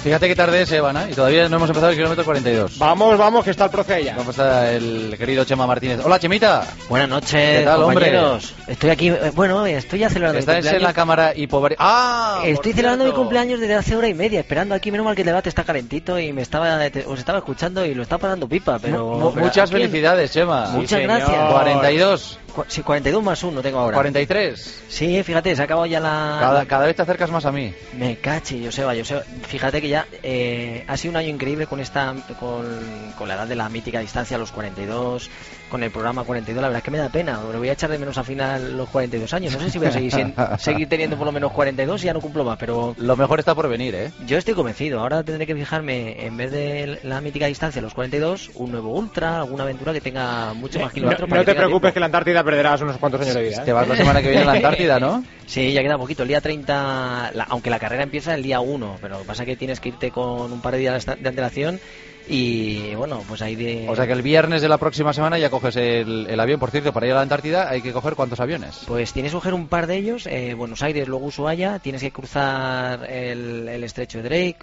Fíjate que tarde es, Eva, y todavía no hemos empezado el kilómetro 42. Vamos, que está el profe ya. ¿Cómo está el querido Chema Martínez? Hola, Chemita. Buenas noches, ¿qué tal, compañeros? Hombre? Estoy aquí, estoy ya celebrando mi cumpleaños. ¿Estás en la cámara hipobar... Estoy celebrando mi cumpleaños desde hace hora y media, esperando aquí. Menos mal que el debate está calentito y os estaba escuchando y lo está pasando pipa, pero muchas felicidades, Chema. Muchas gracias. 42. Sí, 42 más 1 tengo ahora. 43. Sí, fíjate, se ha acabado ya Cada vez te acercas más a mí. Me cachi, Joseba. Fíjate que ya ha sido un año increíble con la edad de la mítica distancia, los 42, con el programa 42. La verdad es que me da pena, me voy a echar de menos al final los 42 años. No sé si voy a seguir teniendo por lo menos 42 y ya no cumplo más, pero... Lo mejor está por venir, ¿eh? Yo estoy convencido. Ahora tendré que fijarme, en vez de la mítica distancia, los 42, un nuevo ultra, alguna aventura que tenga mucho más kilómetros. No te preocupes, que la Antártida perderás unos cuantos años de vida, ¿eh? Te vas la semana que viene a la Antártida, ¿no? Sí, ya queda poquito. El día 30, aunque la carrera empieza el día 1, pero lo que pasa es que tienes que irte con un par de días de antelación. Y bueno, pues ahí O sea que el viernes de la próxima semana ya coges el avión. Por cierto, para ir a la Antártida hay que coger ¿cuántos aviones? Pues tienes que coger un par de ellos, Buenos Aires, luego Ushuaia. Tienes que cruzar el estrecho de Drake,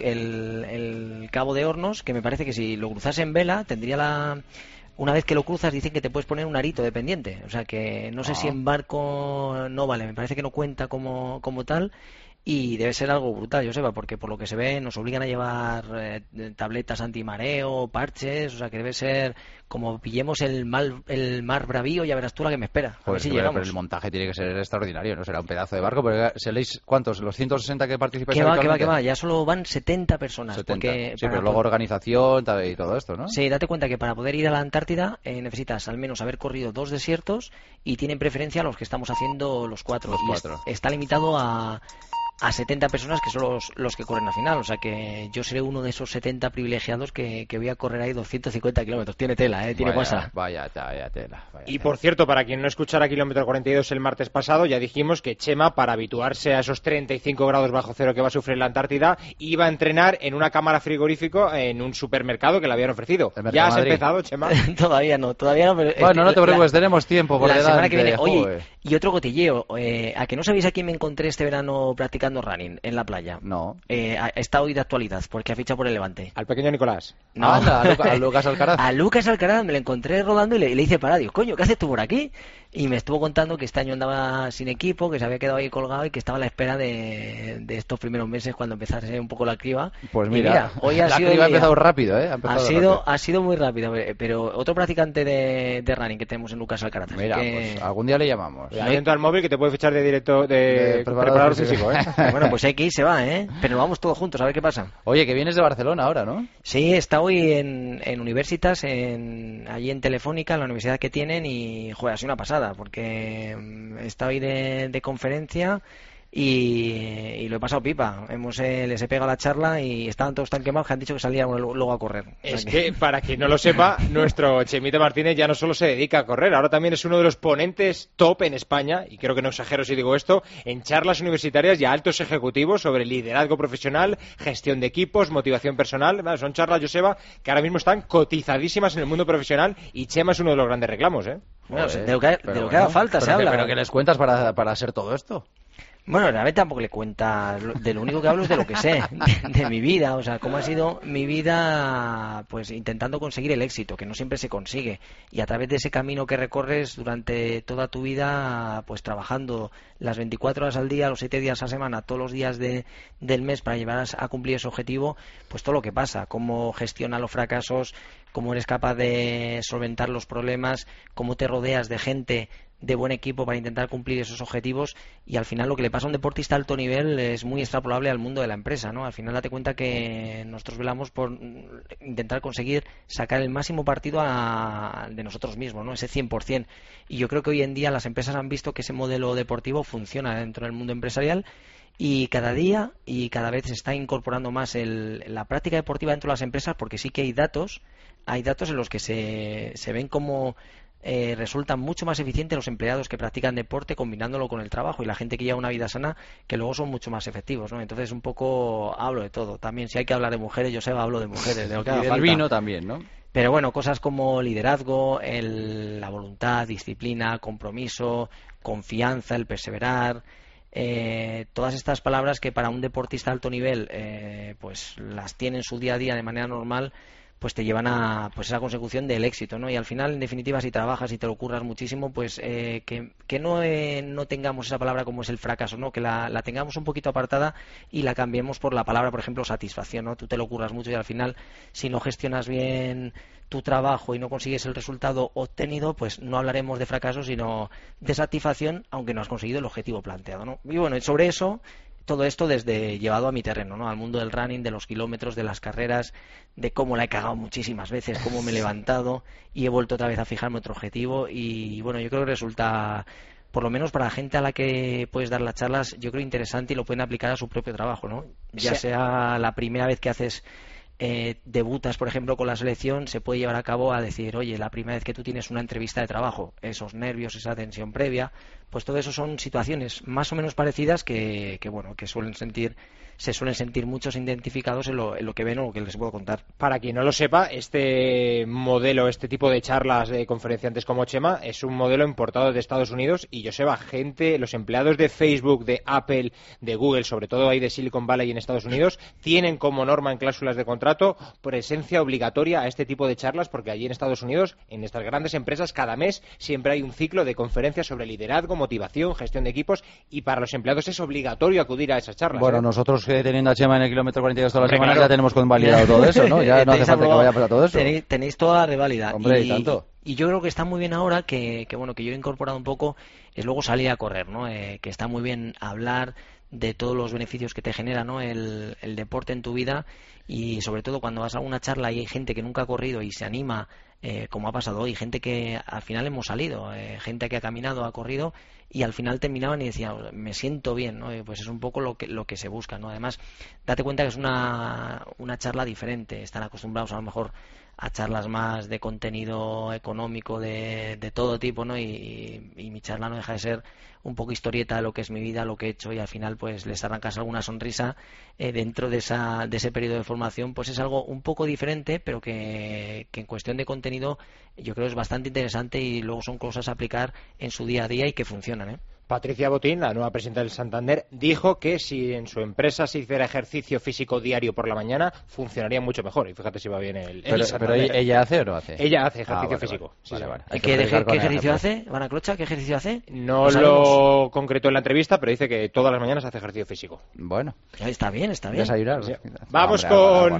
el Cabo de Hornos, que me parece que si lo cruzas en vela tendría una vez que lo cruzas dicen que te puedes poner un arito de pendiente. O sea que no sé si en barco no vale, me parece que no cuenta como tal. Y debe ser algo brutal, Joseba, porque por lo que se ve nos obligan a llevar tabletas antimareo, parches, o sea que debe ser como pillemos el mar bravío, ya verás tú la que me espera. A ver si llegamos. Pero el montaje tiene que ser extraordinario, ¿no? Será un pedazo de barco, pero ¿seréis cuántos? ¿Los 160 que participáis? Que va, ya solo van 70 personas. 70. Porque sí, pero luego organización y todo esto, ¿no? Sí, date cuenta que para poder ir a la Antártida necesitas al menos haber corrido 2 desiertos y tienen preferencia los que estamos haciendo los 4. Está limitado a 70 personas, que son los que corren al final. O sea que yo seré uno de esos 70 privilegiados que voy a correr ahí 250 kilómetros. Tiene tela, tiene guasa. Vaya tela. Y por cierto, para quien no escuchara Kilómetro 42 el martes pasado, ya dijimos que Chema, para habituarse a esos 35 grados bajo cero que va a sufrir la Antártida, iba a entrenar en una cámara frigorífico en un supermercado que le habían ofrecido. ¿Ya has empezado, Chema? Todavía no. Pero bueno, no te preocupes, tenemos tiempo por delante. Semana que viene. Oye, y otro cotilleo. ¿A que no sabéis a quién me encontré este verano practicando running en la playa? No. Está hoy de actualidad porque ha fichado por el Levante. ¿Al pequeño Nicolás? No. A Lucas Alcaraz. A Lucas Alcaraz me lo encontré rodando y le hice parar. Digo, coño, ¿qué haces tú por aquí? Y me estuvo contando que este año andaba sin equipo, que se había quedado ahí colgado y que estaba a la espera de estos primeros meses cuando empezase un poco la criba. Pues mira, hoy la criba ha empezado rápido, ¿eh? Ha sido muy rápido, pero otro practicante de running que tenemos en Lucas Alcaraz. Mira, pues algún día le llamamos. Atento al móvil que te puede fichar de directo de preparador físico, ¿eh? Bueno, pues hay que ir, se va, ¿eh? Pero vamos todos juntos a ver qué pasa. Oye, que vienes de Barcelona ahora, ¿no? Sí, está hoy en Universitas, allí en Telefónica, en la universidad que tienen, y joder, ha sido una pasada, porque está hoy de conferencia y lo he pasado pipa. Les he pegado la charla y estaban todos tan quemados que han dicho que salían luego a correr. Es que, para quien no lo sepa, nuestro Chemita Martínez ya no solo se dedica a correr, ahora también es uno de los ponentes top en España, y creo que no exagero si digo esto, en charlas universitarias y a altos ejecutivos sobre liderazgo profesional, gestión de equipos, motivación personal. Son charlas, Joseba, que ahora mismo están cotizadísimas en el mundo profesional, y Chema es uno de los grandes reclamos, ¿eh? Bueno, de lo que haga falta se habla. ¿Pero qué les cuentas para hacer todo esto? Bueno, realmente tampoco le cuenta, de lo único que hablo es de lo que sé, de mi vida, o sea, cómo ha sido mi vida, pues intentando conseguir el éxito, que no siempre se consigue, y a través de ese camino que recorres durante toda tu vida, pues trabajando las 24 horas al día, los 7 días a la semana, todos los días del mes para llevar a cumplir ese objetivo, pues todo lo que pasa, cómo gestiona los fracasos, cómo eres capaz de solventar los problemas, cómo te rodeas de gente de buen equipo para intentar cumplir esos objetivos, y al final lo que le pasa a un deportista de alto nivel es muy extrapolable al mundo de la empresa, ¿no? Al final date cuenta que nosotros velamos por intentar conseguir sacar el máximo partido de nosotros mismos, ¿no? Ese 100%, y yo creo que hoy en día las empresas han visto que ese modelo deportivo funciona dentro del mundo empresarial, y cada día y cada vez se está incorporando más la práctica deportiva dentro de las empresas, porque sí que hay datos en los que se ven como resultan mucho más eficientes los empleados que practican deporte combinándolo con el trabajo, y la gente que lleva una vida sana, que luego son mucho más efectivos, ¿no? Entonces un poco hablo de todo. También si hay que hablar de mujeres, yo sé, hablo de mujeres, de lo que haga falta. Y del vino también, ¿no? Pero bueno, cosas como liderazgo, la voluntad, disciplina, compromiso, confianza, el perseverar, todas estas palabras que para un deportista de alto nivel pues las tiene en su día a día de manera normal, pues te llevan a pues esa consecución del éxito, ¿no? Y al final, en definitiva, si trabajas y te lo curras muchísimo, pues que no tengamos esa palabra como es el fracaso, ¿no? Que la tengamos un poquito apartada y la cambiemos por la palabra, por ejemplo, satisfacción, ¿no? Tú te lo curras mucho y al final, si no gestionas bien tu trabajo y no consigues el resultado obtenido, pues no hablaremos de fracaso, sino de satisfacción, aunque no has conseguido el objetivo planteado, ¿no? Y bueno, sobre eso, todo esto desde llevado a mi terreno, ¿no? Al mundo del running, de los kilómetros, de las carreras, de cómo la he cagado muchísimas veces, cómo me he levantado y he vuelto otra vez a fijarme otro objetivo. Y bueno, yo creo que resulta, por lo menos para la gente a la que puedes dar las charlas, yo creo interesante y lo pueden aplicar a su propio trabajo, ¿no? Ya sea la primera vez que haces debutas, por ejemplo, con la selección, se puede llevar a cabo a decir, oye, la primera vez que tú tienes una entrevista de trabajo, esos nervios, esa tensión previa, pues todo eso son situaciones más o menos parecidas que bueno, que se suelen sentir muchos identificados en lo que ven o lo que les puedo contar. Para quien no lo sepa, este modelo, este tipo de charlas de conferenciantes como Chema, es un modelo importado de Estados Unidos y, Joseba, los empleados de Facebook, de Apple, de Google, sobre todo ahí de Silicon Valley en Estados Unidos, tienen como norma en cláusulas de contrato presencia obligatoria a este tipo de charlas, porque allí en Estados Unidos, en estas grandes empresas, cada mes siempre hay un ciclo de conferencias sobre liderazgo, motivación, gestión de equipos, y para los empleados es obligatorio acudir a esas charlas. Bueno, nosotros teniendo a Chema en el kilómetro 42 todas las semanas, ya tenemos convalidado todo eso, ¿no? Ya no hace falta que vaya para todo eso. Tenéis toda la reválida. Hombre, y tanto. Y yo creo que está muy bien ahora que bueno, que yo he incorporado un poco, es luego salir a correr, ¿no? Que está muy bien hablar de todos los beneficios que te genera, ¿no? El deporte en tu vida, y sobre todo cuando vas a una charla y hay gente que nunca ha corrido y se anima, como ha pasado hoy, gente que al final hemos salido, gente que ha caminado, ha corrido y al final terminaban y decían, me siento bien, ¿no? Pues es un poco lo que se busca, ¿no? Además, date cuenta que es una charla diferente, están acostumbrados a lo mejor a charlas más de contenido económico de todo tipo, ¿no? Y mi charla no deja de ser un poco historieta de lo que es mi vida, lo que he hecho, y al final pues les arrancas alguna sonrisa dentro de ese periodo de formación. Pues es algo un poco diferente, pero que en cuestión de contenido yo creo es bastante interesante y luego son cosas a aplicar en su día a día y que funcionan, ¿eh? Patricia Botín, la nueva presidenta del Santander, dijo que si en su empresa se hiciera ejercicio físico diario por la mañana, funcionaría mucho mejor. Y fíjate si va bien el Santander. ¿Pero ella hace o no hace? Ella hace ejercicio físico. Vale. Sí, vale. ¿Y qué ejercicio hace? ¿Van a Clocha? ¿Qué ejercicio hace? No lo concretó en la entrevista, pero dice que todas las mañanas hace ejercicio físico. Bueno. Está bien. Desayunar. Sí. Vamos con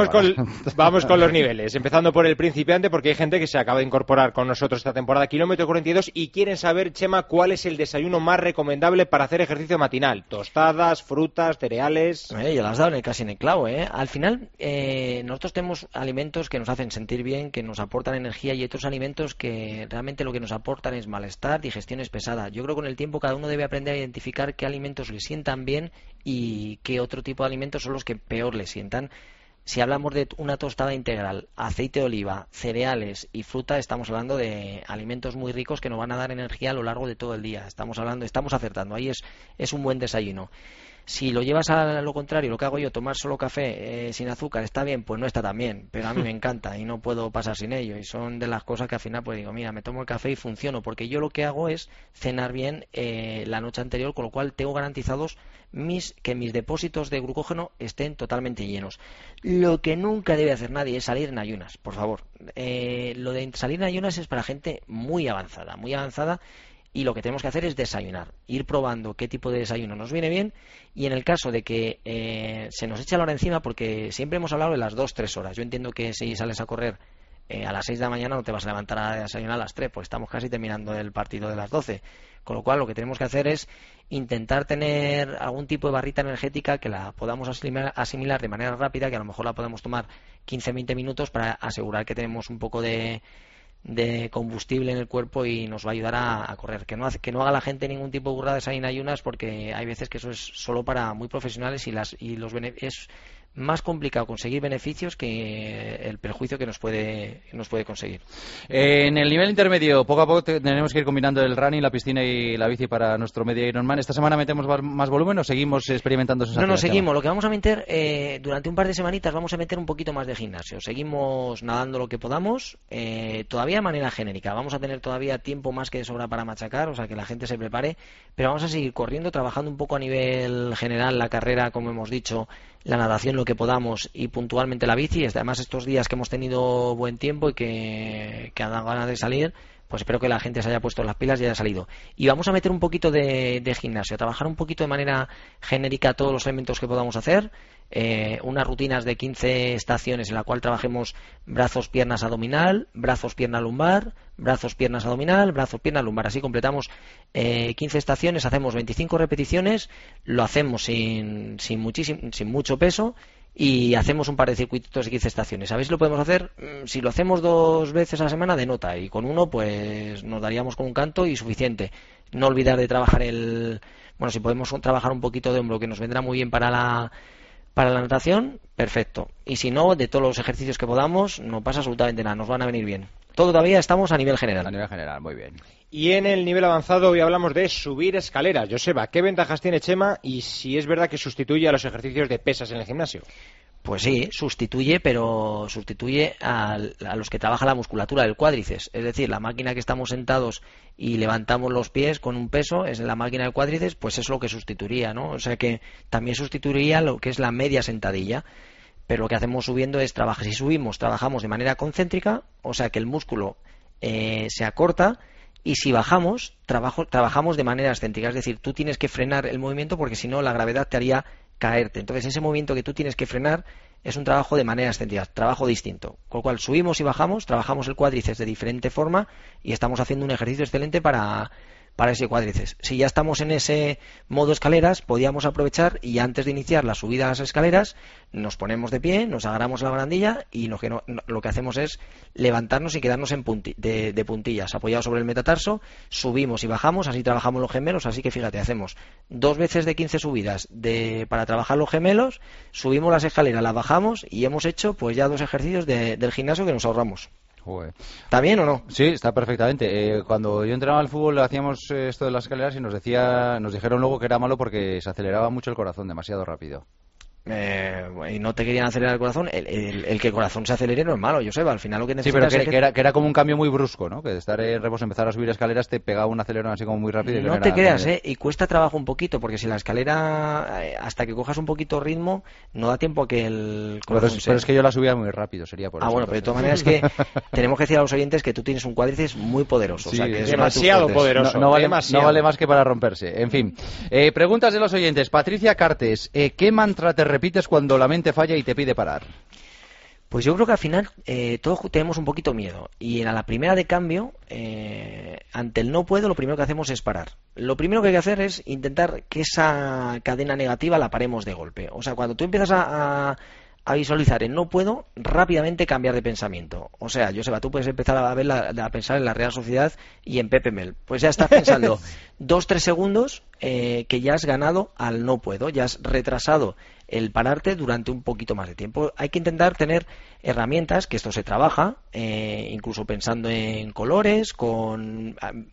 los niveles. Empezando por el principiante, porque hay gente que se acaba de incorporar con nosotros esta temporada, kilómetro 42, y quieren saber, Chema, cuál es el desayuno más recomendable para hacer ejercicio matinal. Tostadas, frutas, cereales. Ya las has dado casi en el clavo, ¿eh? Al final, nosotros tenemos alimentos que nos hacen sentir bien, que nos aportan energía, y otros alimentos que realmente lo que nos aportan es malestar, digestiones pesadas. Yo creo que con el tiempo cada uno debe aprender a identificar qué alimentos le sientan bien y qué otro tipo de alimentos son los que peor le sientan. Si hablamos de una tostada integral, aceite de oliva, cereales y fruta, estamos hablando de alimentos muy ricos que nos van a dar energía a lo largo de todo el día. Estamos acertando, ahí es un buen desayuno. Si lo llevas a lo contrario, lo que hago yo, tomar solo café sin azúcar, ¿está bien? Pues no está tan bien, pero a mí me encanta y no puedo pasar sin ello. Y son de las cosas que al final pues digo, mira, me tomo el café y funciono, porque yo lo que hago es cenar bien la noche anterior, con lo cual tengo garantizados que mis depósitos de glucógeno estén totalmente llenos. Lo que nunca debe hacer nadie es salir en ayunas, por favor. Lo de salir en ayunas es para gente muy avanzada, y lo que tenemos que hacer es desayunar, ir probando qué tipo de desayuno nos viene bien, y en el caso de que se nos eche la hora encima, porque siempre hemos hablado de las 2-3 horas. Yo entiendo que si sales a correr a las 6 de la mañana no te vas a levantar a desayunar a las 3, pues estamos casi terminando el partido de las 12. Con lo cual lo que tenemos que hacer es intentar tener algún tipo de barrita energética que la podamos asimilar de manera rápida, que a lo mejor la podemos tomar 15-20 minutos para asegurar que tenemos un poco de combustible en el cuerpo y nos va a ayudar a correr. Que no haga la gente ningún tipo de burradas ahí en ayunas, porque hay veces que eso es solo para muy profesionales y es más complicado conseguir beneficios que el perjuicio que nos puede conseguir. En el nivel intermedio, poco a poco tenemos que ir combinando el running, la piscina y la bici para nuestro medio Ironman. ¿Esta semana metemos más volumen o seguimos experimentando sensaciones? No, seguimos. Lo que vamos a meter, durante un par de semanitas vamos a meter un poquito más de gimnasio. Seguimos nadando lo que podamos, todavía de manera genérica. Vamos a tener todavía tiempo más que de sobra para machacar, o sea que la gente se prepare, pero vamos a seguir corriendo, trabajando un poco a nivel general la carrera, como hemos dicho, la natación lo que podamos y puntualmente la bici. Además, estos días que hemos tenido buen tiempo y que han dado ganas de salir, pues espero que la gente se haya puesto las pilas y haya salido. Y vamos a meter un poquito de gimnasio, a trabajar un poquito de manera genérica todos los elementos que podamos hacer, unas rutinas de 15 estaciones en la cual trabajemos brazos, piernas, abdominal, brazos, pierna, lumbar, brazos, piernas, abdominal, brazos, pierna, lumbar. Así completamos 15 estaciones, hacemos 25 repeticiones, lo hacemos sin mucho peso y hacemos un par de circuitos de 15 estaciones. A ver si lo podemos hacer. Si lo hacemos 2 veces a la semana, de nota, y con uno pues nos daríamos con un canto y suficiente. No olvidar de trabajar si podemos trabajar un poquito de hombro, que nos vendrá muy bien para la natación, perfecto. Y si no, de todos los ejercicios que podamos, no pasa absolutamente nada, nos van a venir bien. Todo todavía estamos a nivel general. A nivel general, muy bien. Y en el nivel avanzado hoy hablamos de subir escaleras. Joseba, ¿qué ventajas tiene Chema y si es verdad que sustituye a los ejercicios de pesas en el gimnasio? Pues sí, sustituye, pero sustituye a los que trabaja la musculatura del cuádriceps. Es decir, la máquina que estamos sentados y levantamos los pies con un peso, es la máquina del cuádriceps, pues es lo que sustituiría, ¿no? O sea que también sustituiría lo que es la media sentadilla. Pero lo que hacemos subiendo es trabajar. Si subimos, trabajamos de manera concéntrica, o sea que el músculo se acorta, y si bajamos, trabajamos de manera excéntrica. Es decir, tú tienes que frenar el movimiento porque si no la gravedad te haría caerte. Entonces ese movimiento que tú tienes que frenar es un trabajo de manera excéntrica, trabajo distinto. Con lo cual subimos y bajamos, trabajamos el cuádriceps de diferente forma y estamos haciendo un ejercicio excelente para ese cuádriceps. Si ya estamos en ese modo escaleras, podíamos aprovechar y antes de iniciar la subida a las escaleras nos ponemos de pie, nos agarramos la barandilla y lo que hacemos es levantarnos y quedarnos de puntillas, apoyados sobre el metatarso, subimos y bajamos, así trabajamos los gemelos. Así que fíjate, hacemos 2 veces de 15 subidas para trabajar los gemelos, subimos las escaleras, las bajamos y hemos hecho pues ya 2 ejercicios del gimnasio que nos ahorramos. Joder. ¿Está bien o no? Sí, está perfectamente. Cuando yo entrenaba al fútbol hacíamos esto de las escaleras y nos dijeron luego que era malo porque se aceleraba mucho el corazón, demasiado rápido. Y no te querían acelerar el corazón. El que el corazón se acelere no es malo, Joseba. Al final lo que necesitas sí, pero que era como un cambio muy brusco, ¿no? Que de estar en reposo, empezar a subir escaleras, te pegaba un acelerón así como muy rápido. No te creas, y cuesta trabajo un poquito, porque si la escalera, hasta que cojas un poquito ritmo, no da tiempo a que el corazón pero es que yo la subía muy rápido, sería por eso. Bueno, pero de todas maneras es que tenemos que decir a los oyentes que tú tienes un cuádriceps muy poderoso. Sí, o sea, que es demasiado poderoso. No vale más que para romperse. En fin, preguntas de los oyentes. Patricia Cartes, ¿qué mantra te repites cuando la mente falla y te pide parar? Pues yo creo que al final todos tenemos un poquito miedo y a la primera de cambio, ante el no puedo, lo primero que hacemos es parar. Lo primero que hay que hacer es intentar que esa cadena negativa la paremos de golpe. O sea, cuando tú empiezas a visualizar el no puedo, rápidamente cambiar de pensamiento. O sea, Joseba, tú puedes empezar a pensar en la Real Sociedad y en Pepe Mel. Pues ya estás pensando 2-3 segundos que ya has ganado al no puedo, ya has retrasado el pararte durante un poquito más de tiempo. Hay que intentar tener herramientas, que esto se trabaja, incluso pensando en colores, con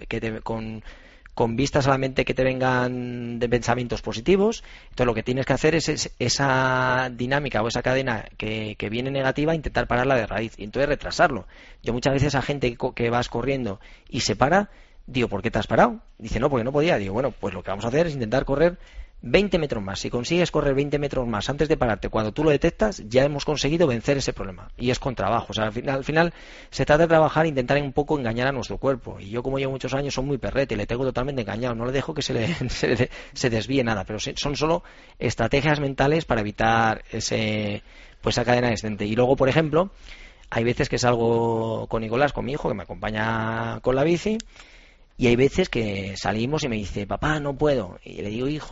vistas a la mente que te vengan de pensamientos positivos. Entonces lo que tienes que hacer es esa dinámica o esa cadena que viene negativa, intentar pararla de raíz y entonces retrasarlo. Yo muchas veces a gente que vas corriendo y se para, digo, ¿por qué te has parado? Dice, no, porque no podía. Digo, bueno, pues lo que vamos a hacer es intentar correr 20 metros más. Si consigues correr 20 metros más antes de pararte, cuando tú lo detectas, ya hemos conseguido vencer ese problema. Y es con trabajo. O sea, al final se trata de trabajar, intentar un poco engañar a nuestro cuerpo. Y yo, como llevo muchos años, soy muy perrete y le tengo totalmente engañado. No le dejo que se desvíe nada. Pero son solo estrategias mentales para evitar esa cadena descendente. Y luego, por ejemplo, hay veces que salgo con Nicolás, con mi hijo, que me acompaña con la bici, y hay veces que salimos y me dice, papá, no puedo. Y le digo, hijo,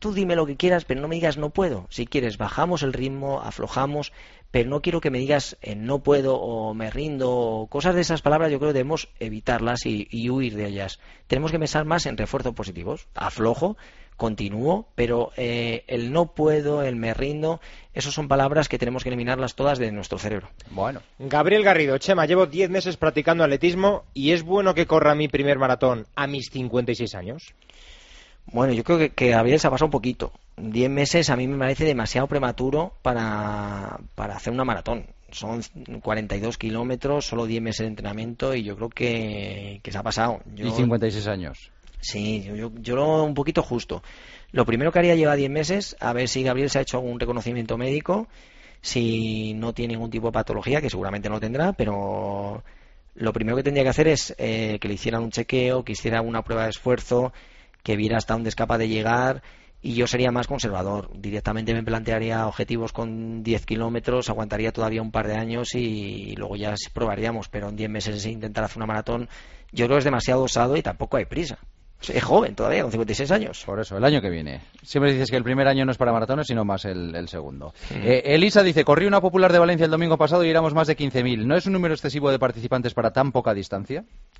tú dime lo que quieras, pero no me digas no puedo. Si quieres, bajamos el ritmo, aflojamos, pero no quiero que me digas no puedo o me rindo, o cosas de esas palabras. Yo creo que debemos evitarlas y huir de ellas. Tenemos que pensar más en refuerzos positivos. Aflojo, continúo, pero el no puedo, el me rindo, esas son palabras que tenemos que eliminarlas todas de nuestro cerebro. Bueno. Gabriel Garrido, Chema, llevo 10 meses practicando atletismo y es bueno que corra mi primer maratón a mis 56 años. Bueno, yo creo que Gabriel se ha pasado un poquito. 10 meses a mí me parece demasiado prematuro para hacer una maratón. Son 42 kilómetros, solo 10 meses de entrenamiento y yo creo que se ha pasado. Y 56 años. Sí, yo lo un poquito justo. Lo primero que haría lleva 10 meses, a ver si Gabriel se ha hecho algún reconocimiento médico, si no tiene ningún tipo de patología, que seguramente no tendrá, pero lo primero que tendría que hacer es que le hicieran un chequeo, que hiciera una prueba de esfuerzo, que viera hasta dónde es capaz de llegar, y yo sería más conservador. Directamente me plantearía objetivos con 10 kilómetros, aguantaría todavía un par de años y luego ya probaríamos, pero en 10 meses intentar hacer una maratón yo creo que es demasiado osado y tampoco hay prisa. Es joven todavía, con 56 años. Por eso, el año que viene. Siempre dices que el primer año no es para maratones, sino más el segundo. Elisa dice, corrí una popular de Valencia el domingo pasado y éramos más de 15.000. ¿No es un número excesivo de participantes para tan poca distancia?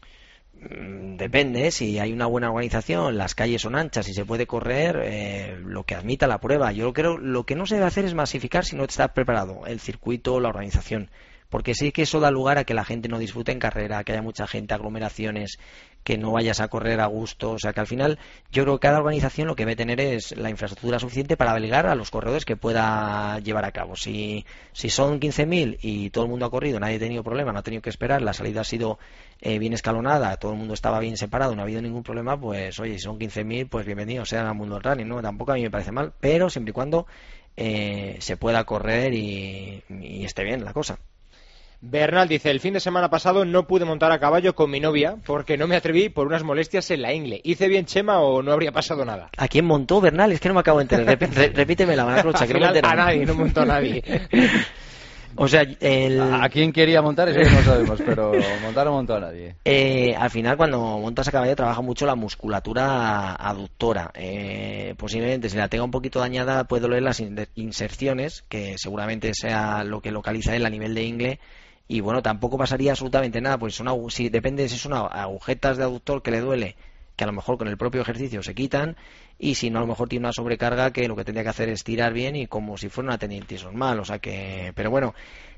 Depende, si hay una buena organización, las calles son anchas y se puede correr, lo que admita la prueba. Yo creo lo que no se debe hacer es masificar si no está preparado el circuito, la organización. Porque sí que eso da lugar a que la gente no disfrute en carrera, que haya mucha gente, aglomeraciones, que no vayas a correr a gusto. O sea que al final yo creo que cada organización lo que debe tener es la infraestructura suficiente para obligar a los corredores que pueda llevar a cabo. Si son 15.000 y todo el mundo ha corrido, nadie ha tenido problema, no ha tenido que esperar, la salida ha sido bien escalonada, todo el mundo estaba bien separado, no ha habido ningún problema, pues oye, si son 15.000, pues bienvenidos sean al mundo del running, ¿no? Tampoco a mí me parece mal, pero siempre y cuando se pueda correr y esté bien la cosa. Bernal dice, el fin de semana pasado no pude montar a caballo con mi novia porque no me atreví por unas molestias en la ingle. ¿Hice bien, Chema, o no habría pasado nada? ¿A quién montó Bernal? Es que no me acabo de enterar. Repíteme la Manacrocha, que no me entero. A nadie, no montó a nadie. O sea, ¿a quién quería montar? Eso no sabemos, pero montar no montó a nadie. Al final, cuando montas a caballo, trabaja mucho la musculatura aductora. Posiblemente, si la tenga un poquito dañada, puede doler las inserciones, que seguramente sea lo que localiza él a nivel de ingle. Y bueno, tampoco pasaría absolutamente nada, pues depende si son agujetas de aductor que le duele, que a lo mejor con el propio ejercicio se quitan, y si no, a lo mejor tiene una sobrecarga que lo que tendría que hacer es tirar bien y como si fuera una tendinitis normal. O sea que, pero bueno,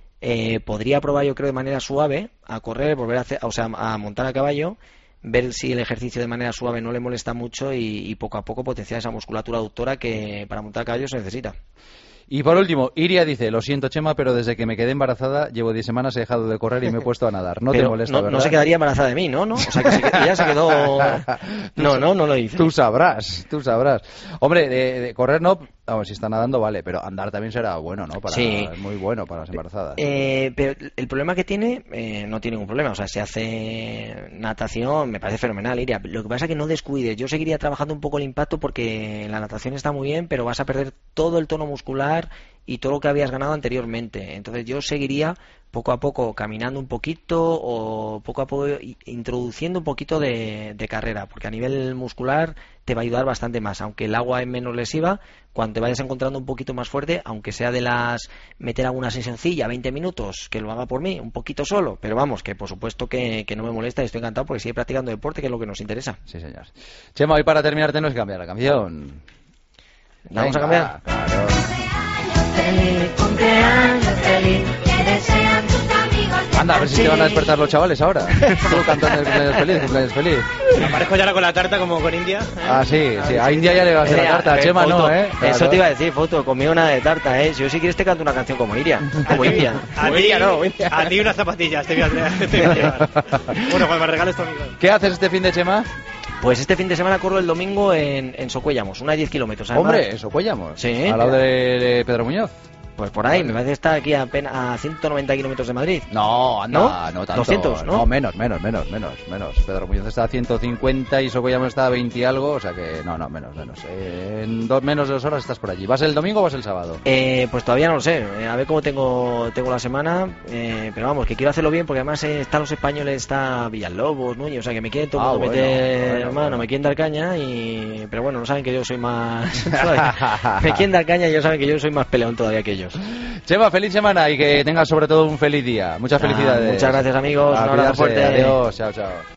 podría probar, yo creo, de manera suave a correr, volver a hacer, o sea, a montar a caballo, ver si el ejercicio de manera suave no le molesta mucho y poco a poco potenciar esa musculatura aductora que para montar a caballo se necesita. Y por último, Iria dice, lo siento, Chema, pero desde que me quedé embarazada, llevo 10 semanas, he dejado de correr y me he puesto a nadar. No pero te molesta, ¿verdad? No se quedaría embarazada de mí, ¿no? O sea, que ella se quedó... No lo dice. Tú sabrás. Hombre, de correr no... Vamos, si está nadando, vale, pero andar también será bueno, ¿no? Sí. Muy bueno para las embarazadas. Pero el problema que tiene, no tiene ningún problema. O sea, si hace natación, me parece fenomenal, Iria. Lo que pasa es que no descuides. Yo seguiría trabajando un poco el impacto porque la natación está muy bien, pero vas a perder todo el tono muscular y todo lo que habías ganado anteriormente. Entonces yo seguiría poco a poco caminando un poquito o poco a poco introduciendo un poquito de carrera, porque a nivel muscular te va a ayudar bastante más, aunque el agua es menos lesiva. Cuando te vayas encontrando un poquito más fuerte, aunque sea de las meter alguna sencilla 20 minutos, que lo haga por mí, un poquito solo, pero vamos, que por supuesto que no me molesta y estoy encantado porque sigue practicando deporte, que es lo que nos interesa. Sí, señor. Chema, hoy para terminar tenemos que cambiar la canción. ¿La vamos a cambiar? Claro. Feliz cumpleaños, feliz, que desean tus amigos. Anda, a ver si te van a despertar los chavales ahora. Tú cantando el cumpleaños feliz. Aparezco ya ahora con la tarta como con India. Ah, sí, a India ya le va a hacer la tarta, a Chema Foto, no, ¿eh? Claro. Eso te iba a decir, Foto, conmigo nada de tarta, ¿eh? Si yo si quieres te canto una canción como India. Como India. A ti unas zapatillas te voy a llevar. Bueno, pues me regales tu amigo. ¿Qué haces este fin de Chema? Pues este fin de semana corro el domingo en Socuellamos, una de 10 kilómetros. Hombre, en Socuellamos. Sí. Al lado de Pedro Muñoz. Pues por ahí, me parece que está aquí apenas a 190 kilómetros de Madrid. No, anda, ¿No? no tanto. 200, ¿no? No, menos. Pedro Muñoz está a 150 y Socollamo está a 20 y algo, o sea que no, menos. En menos de 2 horas estás por allí. ¿Vas el domingo o vas el sábado? Pues todavía no lo sé, a ver cómo tengo la semana, pero vamos, que quiero hacerlo bien porque además están los españoles, está Villalobos, Núñez, o sea que me quieren todo el mundo meter, hermano, me quieren dar caña, pero bueno, no saben que yo soy más... me quieren dar caña y ellos saben que yo soy más peleón todavía que ellos. Chema, feliz semana y que tengas sobre todo un feliz día. Muchas felicidades. Muchas gracias, amigos. Un abrazo cuidarse. fuerte. Adiós, chao.